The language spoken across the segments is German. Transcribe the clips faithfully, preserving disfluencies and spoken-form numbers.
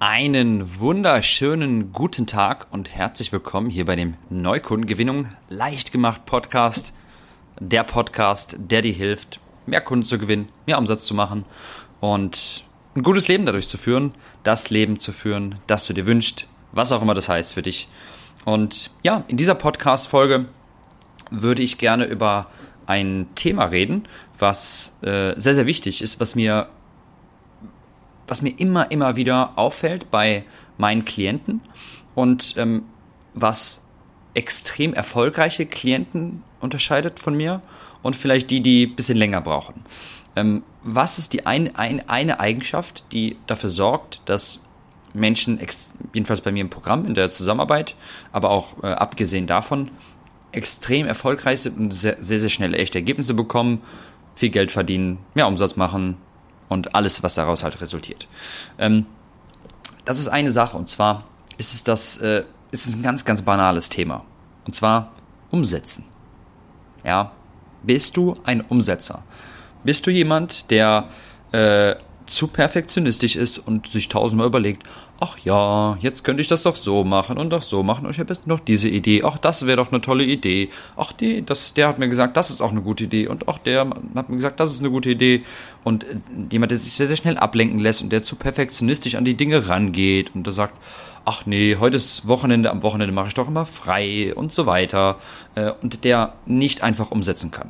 Einen wunderschönen guten Tag und herzlich willkommen hier bei dem Neukundengewinnung leicht gemacht Podcast. Der Podcast, der dir hilft, mehr Kunden zu gewinnen, mehr Umsatz zu machen und ein gutes Leben dadurch zu führen, das Leben zu führen, das du dir wünschst, was auch immer das heißt für dich. Und ja, in dieser Podcast-Folge würde ich gerne über ein Thema reden, was äh, sehr, sehr wichtig ist, was mir was mir immer, immer wieder auffällt bei meinen Klienten und ähm, was extrem erfolgreiche Klienten unterscheidet von mir und vielleicht die, die ein bisschen länger brauchen. Ähm, was ist die ein, ein, eine Eigenschaft, die dafür sorgt, dass Menschen, ex- jedenfalls bei mir im Programm, in der Zusammenarbeit, aber auch äh, abgesehen davon, extrem erfolgreich sind und sehr, sehr, sehr schnell echte Ergebnisse bekommen, viel Geld verdienen, mehr Umsatz machen, und alles, was daraus halt resultiert. Ähm, das ist eine Sache, und zwar ist es das, äh, ist es ein ganz, ganz banales Thema. Und zwar umsetzen. Ja, bist du ein Umsetzer? Bist du jemand, der äh, zu perfektionistisch ist und sich tausendmal überlegt, ach ja, jetzt könnte ich das doch so machen und doch so machen und ich habe jetzt noch diese Idee, ach, das wäre doch eine tolle Idee, ach, die, das, der hat mir gesagt, das ist auch eine gute Idee und auch der hat mir gesagt, das ist eine gute Idee und jemand, der sich sehr, sehr schnell ablenken lässt und der zu perfektionistisch an die Dinge rangeht und der sagt, ach nee, heute ist Wochenende, am Wochenende mache ich doch immer frei und so weiter und der nicht einfach umsetzen kann.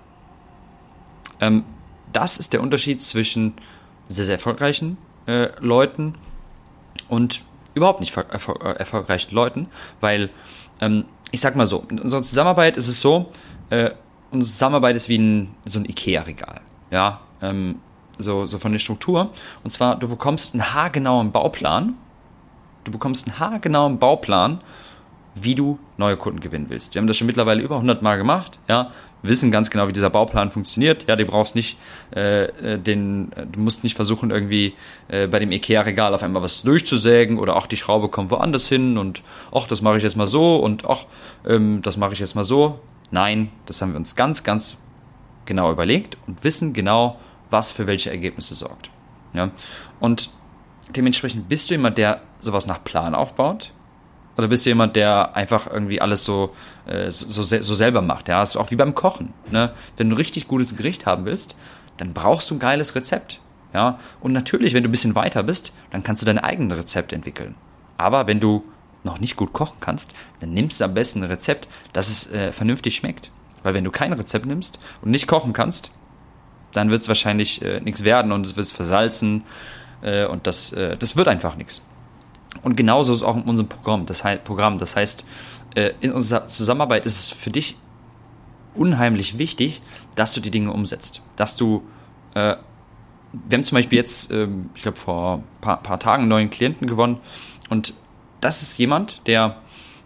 Ähm, das ist der Unterschied zwischen sehr, sehr erfolgreichen äh, Leuten und überhaupt nicht erfol- äh, erfolgreichen Leuten, weil, ähm, ich sag mal so, in unserer Zusammenarbeit ist es so, äh, unsere Zusammenarbeit ist wie ein, so ein Ikea-Regal, ja, ähm, so, so von der Struktur, und zwar, du bekommst einen haargenauen Bauplan, du bekommst einen haargenauen Bauplan, wie du neue Kunden gewinnen willst. Wir haben das schon mittlerweile über hundert Mal gemacht, ja, wir wissen ganz genau, wie dieser Bauplan funktioniert. Ja, du brauchst nicht äh, den, du musst nicht versuchen, irgendwie äh, bei dem Ikea-Regal auf einmal was durchzusägen oder auch die Schraube kommt woanders hin und ach, das mache ich jetzt mal so und ach, ähm, das mache ich jetzt mal so. Nein, das haben wir uns ganz, ganz genau überlegt und wissen genau, was für welche Ergebnisse sorgt. Ja, und dementsprechend bist du jemand, der sowas nach Plan aufbaut. Oder bist du jemand, der einfach irgendwie alles so, äh, so, so, so selber macht? Ja, das ist auch wie beim Kochen. Ne? Wenn du ein richtig gutes Gericht haben willst, dann brauchst du ein geiles Rezept. Ja? Und natürlich, wenn du ein bisschen weiter bist, dann kannst du dein eigenes Rezept entwickeln. Aber wenn du noch nicht gut kochen kannst, dann nimmst du am besten ein Rezept, dass es äh, vernünftig schmeckt. Weil wenn du kein Rezept nimmst und nicht kochen kannst, dann wird es wahrscheinlich äh, nichts werden und es wird versalzen äh, und das, äh, das wird einfach nichts. Und genauso ist es auch in unserem Programm. Das heißt, Programm. Das heißt, in unserer Zusammenarbeit ist es für dich unheimlich wichtig, dass du die Dinge umsetzt. Dass du, äh, wir haben zum Beispiel jetzt, ähm, ich glaube, vor ein paar, paar Tagen einen neuen Klienten gewonnen. Und das ist jemand, der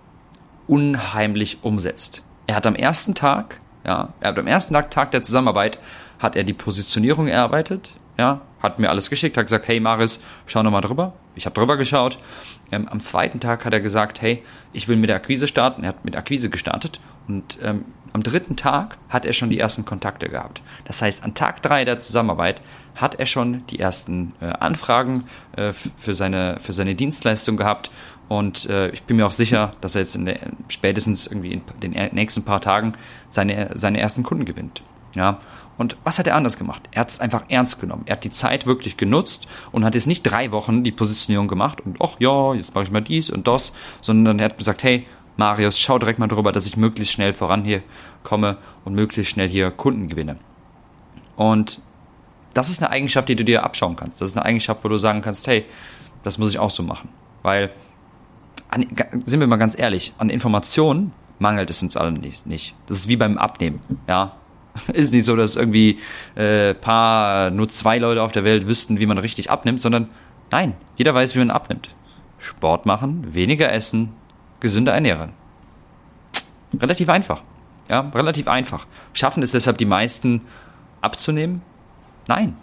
unheimlich umsetzt. Er hat am ersten Tag, ja, er hat am ersten Tag, Tag der Zusammenarbeit, hat er die Positionierung erarbeitet, ja, hat mir alles geschickt, hat gesagt, hey Marius, schau nochmal drüber. Ich habe drüber geschaut. Ähm, am zweiten Tag hat er gesagt, hey, ich will mit der Akquise starten. Er hat mit Akquise gestartet und ähm, am dritten Tag hat er schon die ersten Kontakte gehabt. Das heißt, an Tag drei der Zusammenarbeit hat er schon die ersten äh, Anfragen äh, f- für seine für seine Dienstleistung gehabt und äh, ich bin mir auch sicher, dass er jetzt in der, spätestens irgendwie in den nächsten paar Tagen seine seine ersten Kunden gewinnt. Ja. Und was hat er anders gemacht? Er hat es einfach ernst genommen. Er hat die Zeit wirklich genutzt und hat jetzt nicht drei Wochen die Positionierung gemacht und ach ja, jetzt mache ich mal dies und das, sondern er hat gesagt, hey, Marius, schau direkt mal drüber, dass ich möglichst schnell voran hier komme und möglichst schnell hier Kunden gewinne. Und das ist eine Eigenschaft, die du dir abschauen kannst. Das ist eine Eigenschaft, wo du sagen kannst, hey, das muss ich auch so machen. Weil, an, sind wir mal ganz ehrlich, an Informationen mangelt es uns allen nicht. Das ist wie beim Abnehmen, ja. Ist nicht so, dass irgendwie äh, paar, nur zwei Leute auf der Welt wüssten, wie man richtig abnimmt, sondern nein, jeder weiß, wie man abnimmt. Sport machen, weniger essen, gesünder ernähren. Relativ einfach. Ja, relativ einfach. Schaffen es deshalb die meisten abzunehmen? Nein.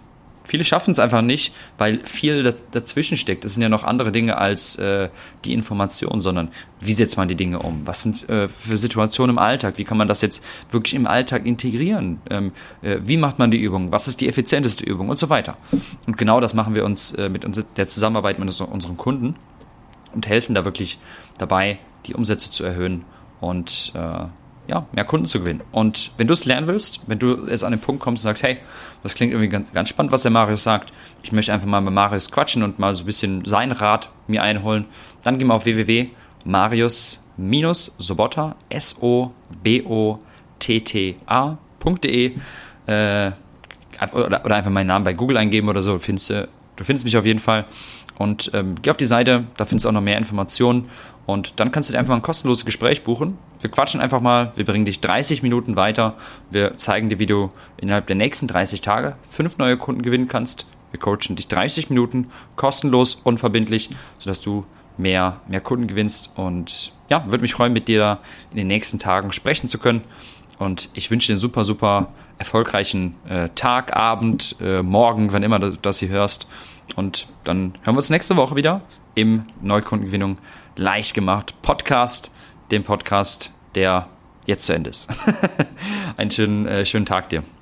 viele schaffen es einfach nicht, weil viel dazwischen steckt. Es sind ja noch andere Dinge als äh, die Information, sondern wie setzt man die Dinge um? Was sind äh, für Situationen im Alltag? Wie kann man das jetzt wirklich im Alltag integrieren? Ähm, äh, wie macht man die Übung? Was ist die effizienteste Übung? Und so weiter. Und genau das machen wir uns äh, mit uns, der Zusammenarbeit mit unseren Kunden und helfen da wirklich dabei, die Umsätze zu erhöhen und äh, ja, mehr Kunden zu gewinnen. Und wenn du es lernen willst, wenn du jetzt an den Punkt kommst und sagst, hey, das klingt irgendwie ganz, ganz spannend, was der Marius sagt, ich möchte einfach mal mit Marius quatschen und mal so ein bisschen sein Rat mir einholen, dann geh mal auf w w w punkt marius sobotta s o b o t t a punkt d e äh, oder, oder einfach meinen Namen bei Google eingeben oder so, findest du, du findest mich auf jeden Fall. Und ähm, geh auf die Seite, da findest du auch noch mehr Informationen und dann kannst du dir einfach mal ein kostenloses Gespräch buchen. Wir quatschen einfach mal, wir bringen dich dreißig Minuten weiter, wir zeigen dir, wie du innerhalb der nächsten dreißig Tage fünf neue Kunden gewinnen kannst. Wir coachen dich dreißig Minuten, kostenlos, unverbindlich, sodass du mehr, mehr Kunden gewinnst und ja, würde mich freuen, mit dir da in den nächsten Tagen sprechen zu können. Und ich wünsche dir einen super, super erfolgreichen äh, Tag, Abend, äh, Morgen, wann immer du das hier hörst. Und dann hören wir uns nächste Woche wieder im Neukundengewinnung leicht gemacht Podcast, dem Podcast, der jetzt zu Ende ist. Einen schönen, äh, schönen Tag dir.